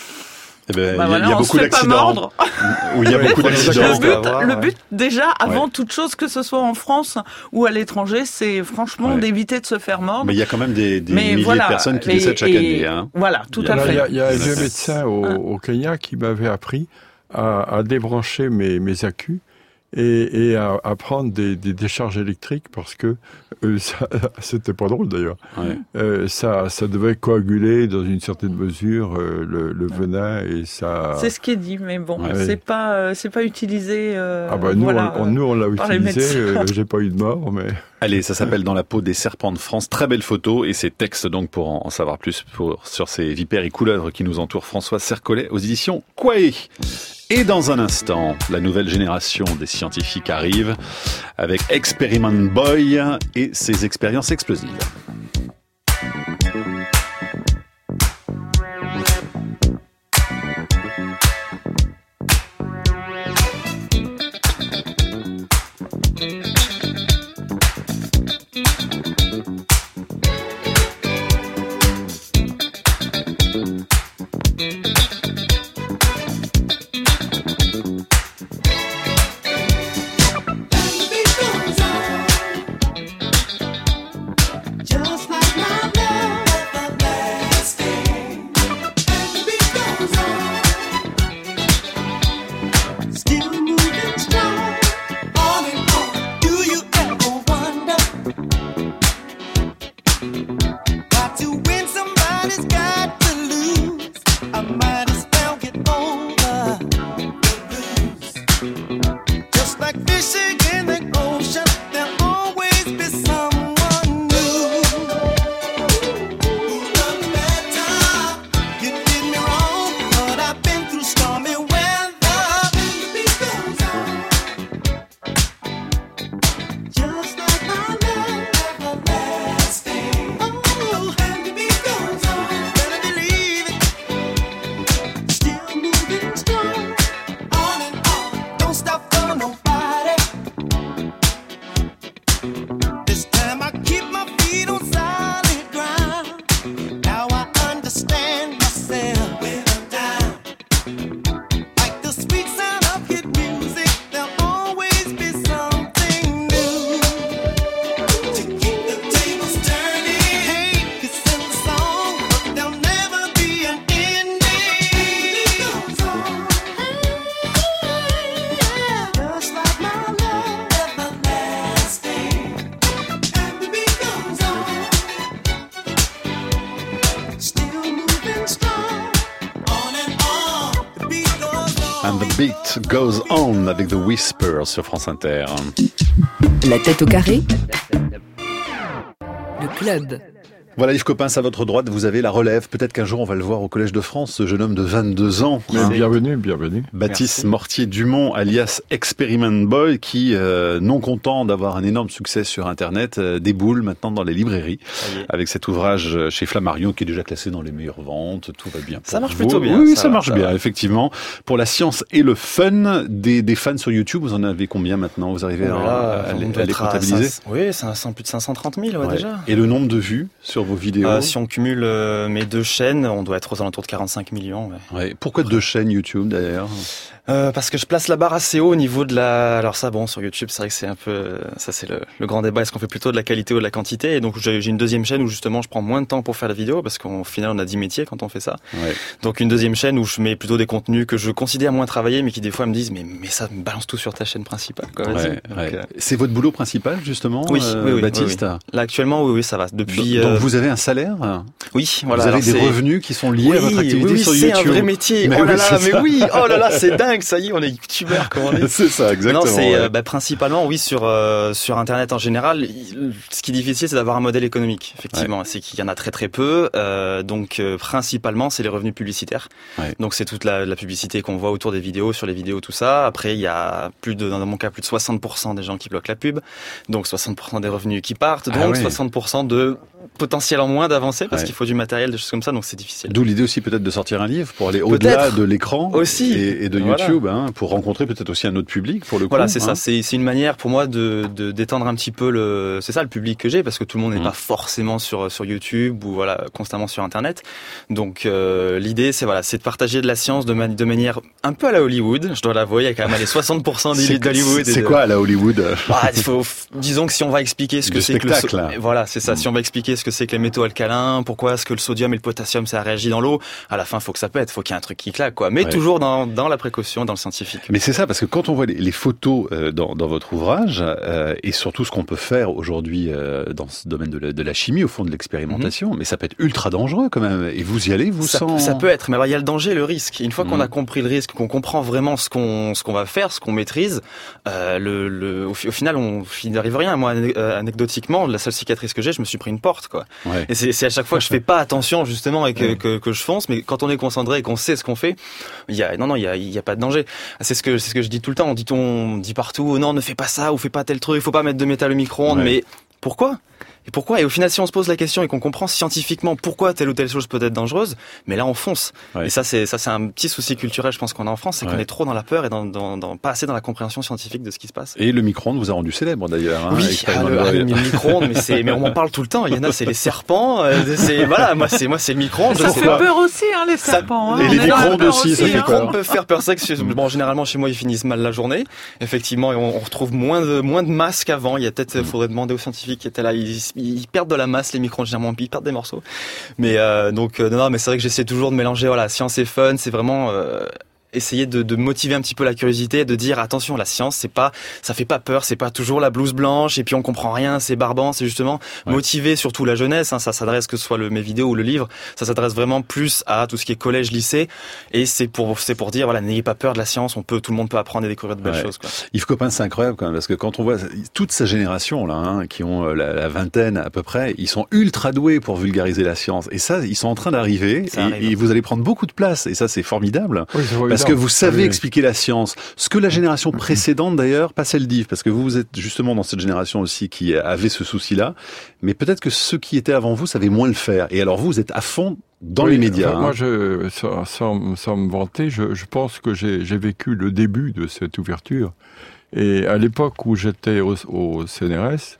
Eh ben, il y a beaucoup d'accidents. Il y a beaucoup d'accidents. Le but, déjà, avant toute chose, que ce soit en France ou à l'étranger, c'est franchement d'éviter de se faire mordre. Mais il y a quand même des milliers de personnes qui décèdent chaque année. Voilà, tout à fait. Il y a un vieux médecin au Kenya qui m'avait appris à débrancher mes accus et à prendre des décharges électriques parce que c'était pas drôle d'ailleurs. Ça devait coaguler dans une certaine mesure le venin et ça. C'est ce qui est dit, mais bon, c'est pas utilisé. Nous on l'a utilisé. J'ai pas eu de mort, mais. Allez, ça s'appelle Dans la peau des serpents de France. Très belle photo et ces textes donc pour en savoir plus sur ces vipères et couleuvres qui nous entourent. Françoise Sercollet aux éditions Quae. Et dans un instant, la nouvelle génération des scientifiques arrive avec Experiment Boy et ses expériences explosives. And the beat goes on avec The Whisper sur France Inter. La tête au carré. Le club. Voilà Yves Coppens, à votre droite, vous avez la relève. Peut-être qu'un jour on va le voir au Collège de France, ce jeune homme de 22 ans. Bienvenue. Baptiste Merci. Mortier-Dumont, alias Experiment Boy, qui, non content d'avoir un énorme succès sur Internet, déboule maintenant dans les librairies avec cet ouvrage chez Flammarion qui est déjà classé dans les meilleures ventes. Tout va bien. Ça marche vous. plutôt bien. Oui, ça marche bien, effectivement. Pour la science et le fun, des fans sur YouTube, vous en avez combien maintenant? Vous arrivez à les comptabiliser? Oui, plus de 530 000 déjà. Et le nombre de vues sur vos vidéos? Si on cumule mes deux chaînes, on doit être aux alentours de 45 millions. Ouais. Pourquoi 2 chaînes YouTube d'ailleurs? Parce que je place la barre assez haut au niveau de la... Alors ça, bon, sur YouTube, c'est vrai que c'est un peu... Ça, c'est le grand débat. Est-ce qu'on fait plutôt de la qualité ou de la quantité? Et donc, j'ai une deuxième chaîne où, justement, je prends moins de temps pour faire la vidéo, parce qu'au final, on a 10 métiers quand on fait ça. Ouais. Donc, une deuxième chaîne où je mets plutôt des contenus que je considère moins travaillés, mais qui, des fois, me disent, mais ça me balance tout sur ta chaîne principale, quoi. Ouais. C'est votre boulot principal, justement, oui, Baptiste? Oui. Là, actuellement, oui, ça va. Depuis... Donc, vous avez un salaire? Oui, voilà. Vous avez des revenus qui sont liés à votre activité sur YouTube? Oui, c'est un vrai métier. Mais oh là là, c'est dingue, ça y est, on est youtubeur, comme on dit. C'est ça, exactement. Non, c'est principalement, oui, sur Internet en général. Ce qui est difficile, c'est d'avoir un modèle économique, effectivement. Ouais. C'est qu'il y en a très très peu. Donc, principalement, c'est les revenus publicitaires. Ouais. Donc, c'est toute la publicité qu'on voit autour des vidéos, sur les vidéos, tout ça. Après, il y a dans mon cas, plus de 60% des gens qui bloquent la pub. Donc, 60% des revenus qui partent. Donc, 60% de potentiel en moins d'avancer parce qu'il faut du matériel, des choses comme ça, donc c'est difficile. D'où l'idée aussi peut-être de sortir un livre pour aller au-delà de l'écran aussi et de YouTube, pour rencontrer peut-être aussi un autre public pour le coup. Voilà, c'est ça. C'est une manière pour moi de d'étendre un petit peu le public que j'ai, parce que tout le monde n'est pas forcément sur YouTube ou constamment sur Internet. Donc l'idée c'est de partager de la science de manière un peu à la Hollywood. Je dois l'avouer, il y a quand même les 60% d'élite d'Hollywood. C'est quoi à la Hollywood? Disons que si on va expliquer ce que c'est que le c'est ça. Si on va expliquer ce que c'est que les métaux alcalins, pourquoi est-ce que le sodium et le potassium ça réagit dans l'eau, à la fin faut que ça pète, faut qu'il y ait un truc qui claque, quoi. Mais toujours dans la précaution, dans le scientifique. Mais c'est ça, parce que quand on voit les photos dans votre ouvrage et surtout ce qu'on peut faire aujourd'hui dans ce domaine de la chimie, au fond de l'expérimentation, mais ça peut être ultra dangereux quand même. Et vous y allez, ça peut être, mais alors il y a le danger et le risque. Et une fois qu'on a compris le risque, qu'on comprend vraiment ce qu'on va faire, ce qu'on maîtrise, au final il n'arrive rien. Moi, anecdotiquement, la seule cicatrice que j'ai, je me suis pris une porte, quoi. Ouais. Et c'est à chaque fois que je fais pas attention justement et que je fonce, mais quand on est concentré et qu'on sait ce qu'on fait, il y a pas de danger. C'est ce que je dis tout le temps. On dit partout, non, ne fais pas ça ou fais pas tel truc, il faut pas mettre de métal au micro-ondes. Mais pourquoi? Et au final, si on se pose la question et qu'on comprend scientifiquement pourquoi telle ou telle chose peut être dangereuse, mais là on fonce. Ouais. Et ça c'est un petit souci culturel, je pense qu'on a en France, c'est qu'on est trop dans la peur et pas assez dans la compréhension scientifique de ce qui se passe. Et le micro-ondes vous a rendu célèbre d'ailleurs. Oui, le micro-ondes, mais on m'en parle tout le temps. Il y en a, c'est les serpents. Moi c'est le micro-ondes. Ça fait peur aussi, les serpents. Et les micro-ondes aussi, ça fait peur. Les micro-ondes peuvent faire peur. C'est que généralement chez moi ils finissent mal la journée. Effectivement, et on retrouve moins de masse qu'avant. Il y a peut-être, faudrait demander aux scientifiques qui étaient là. Ils perdent de la masse, les micro-ondes, généralement, ils perdent des morceaux. Mais mais c'est vrai que j'essaie toujours de mélanger science et fun. C'est vraiment essayer de motiver un petit peu la curiosité, de dire attention, la science ça fait pas peur, c'est pas toujours la blouse blanche et puis on comprend rien, c'est barbant, c'est justement motiver surtout la jeunesse, ça s'adresse, que ce soit mes vidéos ou le livre, ça s'adresse vraiment plus à tout ce qui est collège, lycée, et c'est pour dire n'ayez pas peur de la science, tout le monde peut apprendre et découvrir de belles choses, quoi. Yves Coppens, c'est incroyable quand même, parce que quand on voit toute sa génération là, qui ont la vingtaine à peu près, ils sont ultra doués pour vulgariser la science, et ça ils sont en train d'arriver et vous allez prendre beaucoup de place, et ça c'est formidable. Parce que vous savez expliquer la science. Ce que la génération précédente, d'ailleurs, pas celle d'Yves, parce que vous êtes justement dans cette génération aussi qui avait ce souci-là, mais peut-être que ceux qui étaient avant vous savaient moins le faire. Et alors vous êtes à fond dans les médias. Moi, sans me vanter, je pense que j'ai vécu le début de cette ouverture. Et à l'époque où j'étais au CNRS,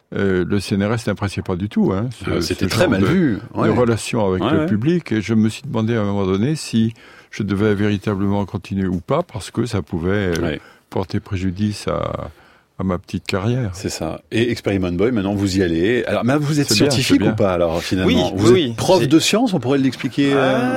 le CNRS n'appréciait pas du tout. C'était très mal vu. De relations avec le public. Et je me suis demandé à un moment donné si je devais véritablement continuer ou pas, parce que ça pouvait porter préjudice à ma petite carrière. C'est ça. Et Experiment Boy, maintenant vous y allez. Alors, mais vous êtes scientifique ou pas alors finalement? Oui, vous êtes prof de science, on pourrait l'expliquer.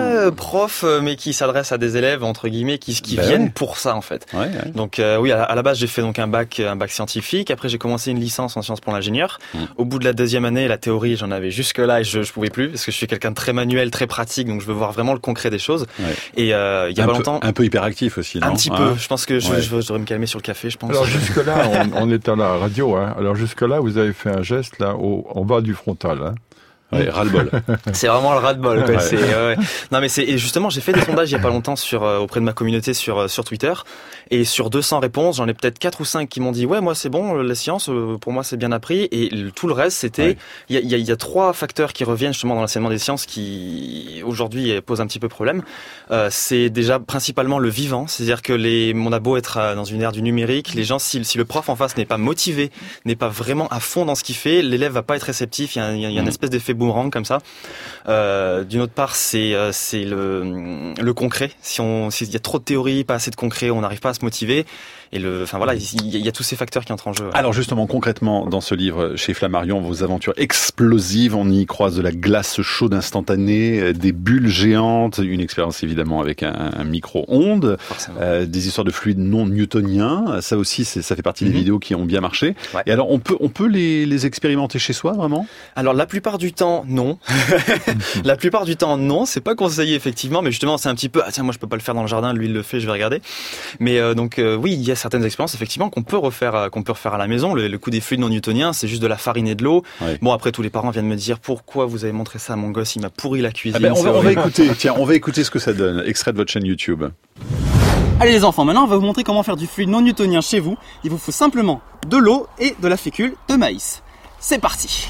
Prof, mais qui s'adresse à des élèves entre guillemets qui viennent pour ça en fait. Donc à la base j'ai fait donc un bac scientifique. Après j'ai commencé une licence en sciences pour l'ingénieur. Au bout de la deuxième année, la théorie j'en avais jusque là et je pouvais plus parce que je suis quelqu'un de très manuel, très pratique, donc je veux voir vraiment le concret des choses. Et il y a pas longtemps, un peu hyperactif aussi. Un petit peu. Je pense que je devrais me calmer sur le café. Je pense. Alors jusque là on est à la radio, Alors jusque-là, vous avez fait un geste là en bas du frontal. Ouais, ras-le-bol. C'est vraiment le ras-le-bol. Quoi. Ouais. Non, mais et justement, j'ai fait des sondages il y a pas longtemps auprès de ma communauté sur Twitter. Et sur 200 réponses, j'en ai peut-être 4 ou 5 qui m'ont dit ouais, moi c'est bon, la science, pour moi c'est bien appris. Et tout le reste, c'était il y a 3 facteurs qui reviennent justement dans l'enseignement des sciences qui aujourd'hui posent un petit peu problème. C'est déjà principalement le vivant, c'est-à-dire que on a beau être dans une ère du numérique, les gens si le prof en face n'est pas motivé, n'est pas vraiment à fond dans ce qu'il fait, l'élève va pas être réceptif. Il y a une espèce d'effet boomerang comme ça. D'une autre part, c'est le concret. S'il y a trop de théorie, pas assez de concret, on n'arrive pas à se motiver. Et il y a tous ces facteurs qui entrent en jeu. Alors justement, concrètement, dans ce livre, chez Flammarion, vos aventures explosives, on y croise de la glace chaude instantanée, des bulles géantes, une expérience évidemment avec un micro-ondes, des histoires de fluides non newtoniens. Ça aussi, ça fait partie des vidéos qui ont bien marché. Ouais. Et alors, on peut les expérimenter chez soi, vraiment ? Alors la plupart du temps, non. La plupart du temps, non. C'est pas conseillé effectivement, mais justement, c'est un petit peu tiens, moi je peux pas le faire dans le jardin, lui il le fait, je vais regarder. Mais oui, il y a certaines expériences effectivement qu'on peut refaire à la maison. Le coup des fluides non newtoniens, c'est juste de la farine et de l'eau. Ouais. Bon, après tous les parents viennent me dire pourquoi vous avez montré ça à mon gosse, il m'a pourri la cuisine. On va écouter ce que ça donne. Extrait de votre chaîne YouTube. Allez les enfants, maintenant on va vous montrer comment faire du fluide non newtonien chez vous. Il vous faut simplement de l'eau et de la fécule de maïs. C'est parti.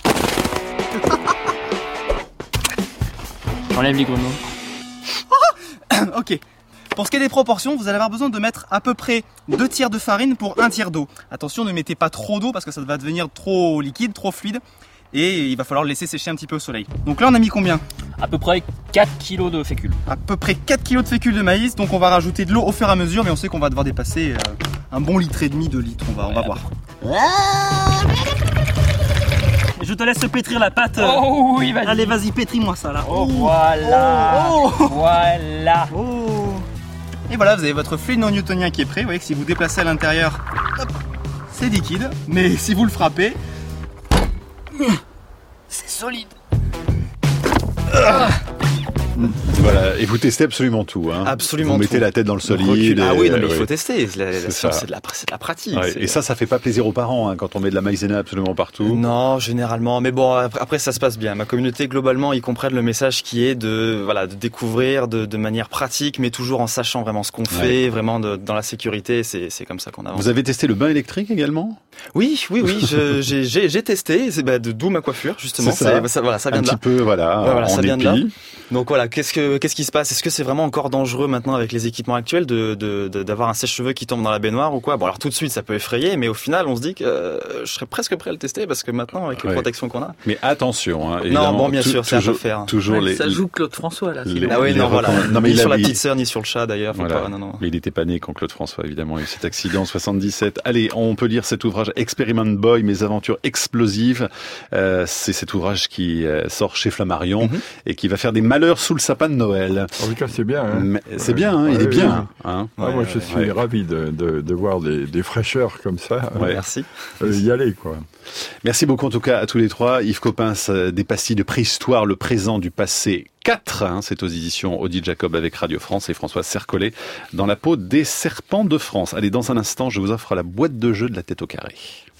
J'enlève les grenouilles. Ok. Pour ce qui est des proportions, vous allez avoir besoin de mettre à peu près 2 tiers de farine pour 1 tiers d'eau. Attention, ne mettez pas trop d'eau parce que ça va devenir trop liquide, trop fluide. Et il va falloir le laisser sécher un petit peu au soleil. Donc là, on a mis combien ? À peu près 4 kg de fécule. À peu près 4 kg de fécule de maïs. Donc on va rajouter de l'eau au fur et à mesure, mais on sait qu'on va devoir dépasser un bon litre et demi, 2 litres. On va voir. Je te laisse pétrir la pâte. Oh oui, vas-y. Allez, vas-y, pétris-moi ça là. Oh, voilà. Oh. Voilà. Oh. Et voilà, vous avez votre fluide non newtonien qui est prêt. Vous voyez que si vous déplacez à l'intérieur, c'est liquide. Mais si vous le frappez, c'est solide. Voilà, et vous testez absolument tout. Hein. Absolument vous mettez tout. La tête dans le solide. Ah oui, non, mais il faut tester. La science, c'est de la pratique. Ouais, et ça fait pas plaisir aux parents quand on met de la maïzena absolument partout. Non, généralement. Mais bon, après ça se passe bien. Ma communauté, globalement, ils comprennent le message qui est de découvrir de manière pratique, mais toujours en sachant vraiment ce qu'on fait, vraiment dans la sécurité. C'est comme ça qu'on avance. Vous avez testé le bain électrique également ? Oui, j'ai testé. C'est d'où ma courure justement. Ça vient de là. Un petit peu, ça vient de là. Donc voilà, qu'est-ce qui se passe ? Est-ce que c'est vraiment encore dangereux maintenant avec les équipements actuels d'avoir un sèche-cheveux qui tombe dans la baignoire ou quoi ? Bon, alors tout de suite ça peut effrayer, mais au final on se dit que je serais presque prêt à le tester parce que maintenant avec les protections qu'on a. Mais attention, non, bon, bien sûr, c'est à refaire. Toujours ça joue Claude François là. Ah oui, non, voilà. Ni sur la petite sœur ni sur le chat d'ailleurs. Non. Mais il n'était pas né quand Claude François évidemment a eu cet accident en 77. Allez, on peut lire cet ouvrage Experiment Boy, mes aventures explosives. C'est cet ouvrage qui sort chez Flammarion et qui va faire des malheurs sous le sapin de Noël. En tout cas, c'est bien. Hein. C'est bien, il est bien. Hein. Moi, je suis ravi de voir des fraîcheurs comme ça. Merci. Y aller, quoi. Merci beaucoup en tout cas à tous les trois. Yves Coppens, des pastilles de préhistoire, le présent du passé 4. C'est aux éditions Odile Jacob avec Radio France et Françoise Sercollet dans la peau des serpents de France. Allez, dans un instant, je vous offre la boîte de jeu de la tête au carré.